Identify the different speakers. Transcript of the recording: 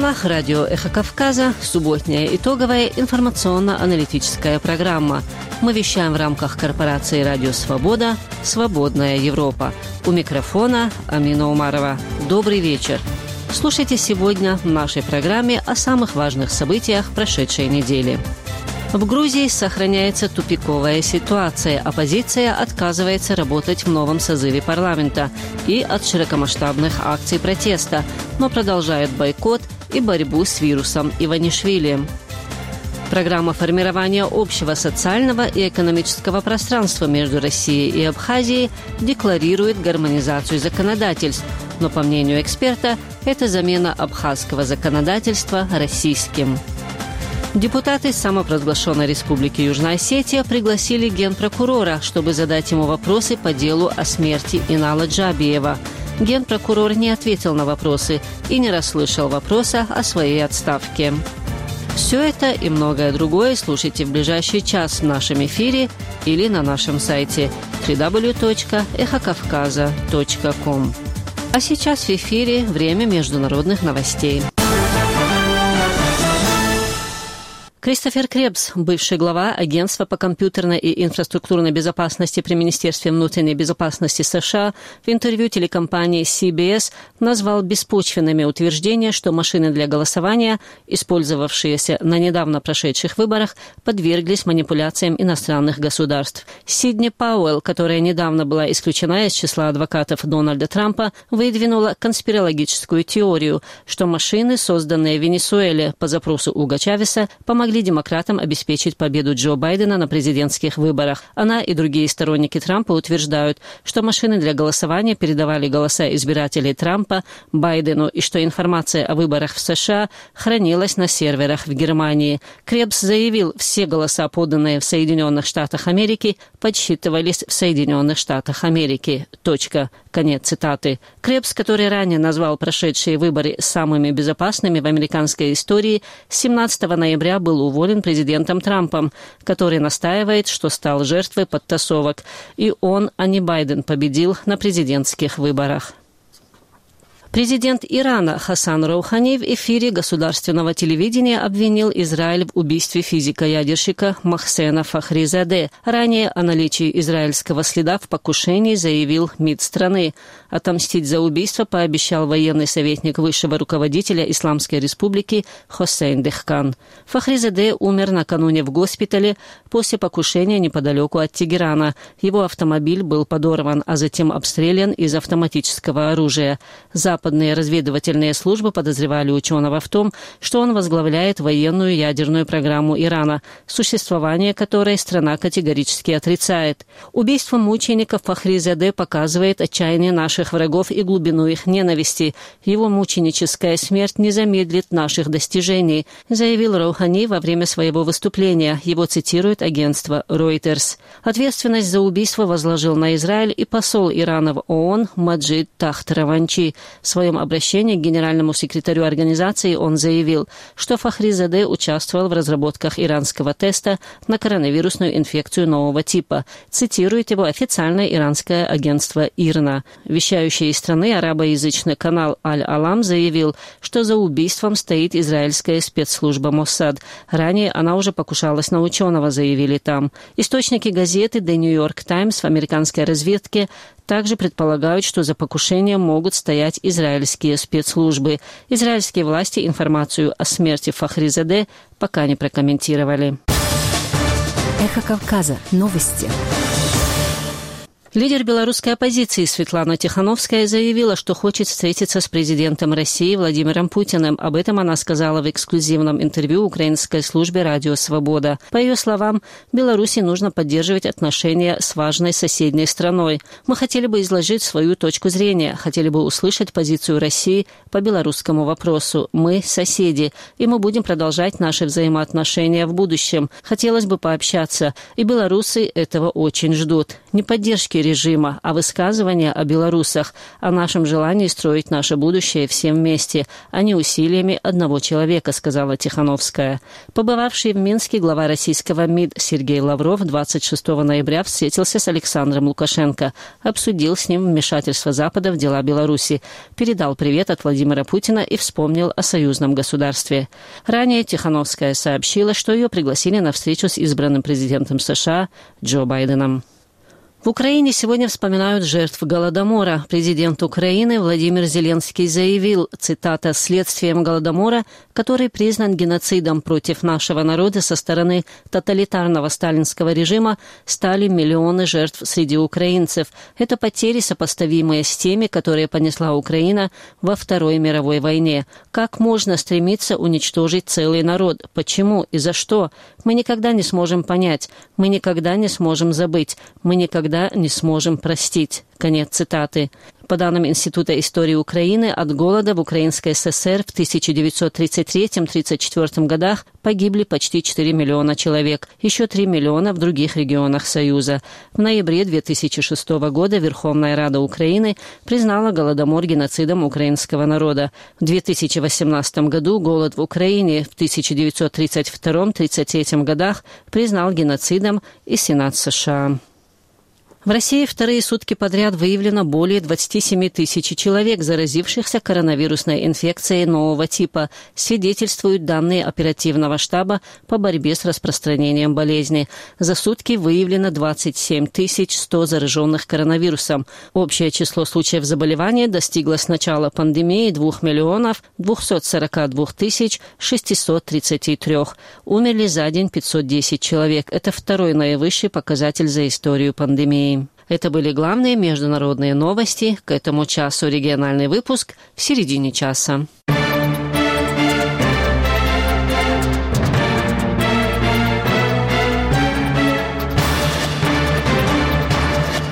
Speaker 1: волнах радио «Эхо Кавказа» субботняя итоговая информационно-аналитическая программа. Мы вещаем в рамках корпорации «Радио Свобода» «Свободная Европа». У микрофона Амина Умарова. Добрый вечер. Слушайте сегодня в нашей программе о самых важных событиях прошедшей недели. В Грузии сохраняется тупиковая ситуация. Оппозиция отказывается работать в новом созыве парламента и от широкомасштабных акций протеста, но продолжает бойкот и борьбу с вирусом Иванишвили. Программа формирования общего социального и экономического пространства между Россией и Абхазией декларирует гармонизацию законодательств, но, по мнению эксперта, это замена абхазского законодательства российским. Депутаты самопровозглашенной Республики Южная Осетия пригласили генпрокурора, чтобы задать ему вопросы по делу о смерти Инала Джабиева. Генпрокурор не ответил на вопросы и не расслышал вопроса о своей отставке. Все это и многое другое слушайте в ближайший час в нашем эфире или на нашем сайте www.эхокавказа.ком. А сейчас в эфире время международных новостей. Кристофер Кребс, бывший глава Агентства по компьютерной и инфраструктурной безопасности при Министерстве внутренней безопасности США, в интервью телекомпании CBS назвал беспочвенными утверждения, что машины для голосования, использовавшиеся на недавно прошедших выборах, подверглись манипуляциям иностранных государств. Сидни Пауэлл, которая недавно была исключена из числа адвокатов Дональда Трампа, выдвинула конспирологическую теорию, что машины, созданные в Венесуэле по запросу Уго Чавеса, помогли демократам обеспечить победу Джо Байдена на президентских выборах. Она и другие сторонники Трампа утверждают, что машины для голосования передавали голоса избирателей Трампа Байдену и что информация о выборах в США хранилась на серверах в Германии. Кребс заявил, все голоса, поданные в Соединенных Штатах Америки, подсчитывались в Соединенных Штатах Америки. Конец цитаты. Кребс, который ранее назвал прошедшие выборы самыми безопасными в американской истории, 17 ноября был уволен президентом Трампом, который настаивает, что стал жертвой подтасовок. И он, а не Байден, победил на президентских выборах. Президент Ирана Хасан Роухани в эфире государственного телевидения обвинил Израиль в убийстве физика-ядерщика Мохсена Фахризаде. Ранее о наличии израильского следа в покушении заявил МИД страны. Отомстить за убийство пообещал военный советник высшего руководителя Исламской Республики Хосейн Дехкан. Фахризаде умер накануне в госпитале после покушения неподалеку от Тегерана. Его автомобиль был подорван, а затем обстрелян из автоматического оружия. Западные разведывательные службы подозревали ученого в том, что он возглавляет военную ядерную программу Ирана, существование которой страна категорически отрицает. Убийство мучеников Фахризаде показывает отчаяние наших врагов и глубину их ненависти. Его мученическая смерть не замедлит наших достижений, заявил Роухани во время своего выступления. Его цитирует агентство Reuters. Ответственность за убийство возложил на Израиль и посол Ирана в ООН Маджид Тахт Раванчи. В своем обращении к генеральному секретарю организации он заявил, что Фахризаде участвовал в разработках иранского теста на коронавирусную инфекцию нового типа. Цитирует его официальное иранское агентство ИРНА. Вещающий из страны арабоязычный канал Аль-Алам заявил, что за убийством стоит израильская спецслужба Моссад. Ранее она уже покушалась на ученого, заявили там. Источники газеты The New York Times в американской разведке также предполагают, что за покушением могут стоять израильские спецслужбы. Израильские власти информацию о смерти Фахризаде пока не прокомментировали.
Speaker 2: Эхо Кавказа. Новости.
Speaker 1: Лидер белорусской оппозиции Светлана Тихановская заявила, что хочет встретиться с президентом России Владимиром Путиным. Об этом она сказала в эксклюзивном интервью украинской службе «Радио Свобода». По ее словам, Беларуси нужно поддерживать отношения с важной соседней страной. Мы хотели бы изложить свою точку зрения, хотели бы услышать позицию России по белорусскому вопросу. Мы соседи, и мы будем продолжать наши взаимоотношения в будущем. Хотелось бы пообщаться, и белорусы этого очень ждут. Не поддержки режима, а высказывания о белорусах, о нашем желании строить наше будущее всем вместе, а не усилиями одного человека, сказала Тихановская. Побывавший в Минске глава российского МИД Сергей Лавров 26 ноября встретился с Александром Лукашенко, обсудил с ним вмешательство Запада в дела Беларуси, передал привет от Владимира Путина и вспомнил о союзном государстве. Ранее Тихановская сообщила, что ее пригласили на встречу с избранным президентом США Джо Байденом. В Украине сегодня вспоминают жертв Голодомора. Президент Украины Владимир Зеленский заявил, цитата, «следствием Голодомора, который признан геноцидом против нашего народа со стороны тоталитарного сталинского режима, стали миллионы жертв среди украинцев. Это потери, сопоставимые с теми, которые понесла Украина во Второй мировой войне. Как можно стремиться уничтожить целый народ? Почему и за что? Мы никогда не сможем понять, мы никогда не сможем забыть, мы никогда не сможем простить». Конец цитаты. По данным Института истории Украины, от голода в Украинской ССР в 1933-1934 годах погибли почти 4 миллиона человек, еще 3 миллиона в других регионах Союза. В ноябре 2006 года Верховная Рада Украины признала Голодомор геноцидом украинского народа. В 2018 году голод в Украине в 1932-1933 годах признал геноцидом и Сенат США. В России вторые сутки подряд выявлено более 27 тысяч человек, заразившихся коронавирусной инфекцией нового типа, свидетельствуют данные оперативного штаба по борьбе с распространением болезни. За сутки выявлено 27 100 зараженных коронавирусом. Общее число случаев заболевания достигло с начала пандемии 2 242 633. Умерли за день 510 человек. Это второй наивысший показатель за историю пандемии. Это были главные международные новости. К этому часу региональный выпуск в середине часа.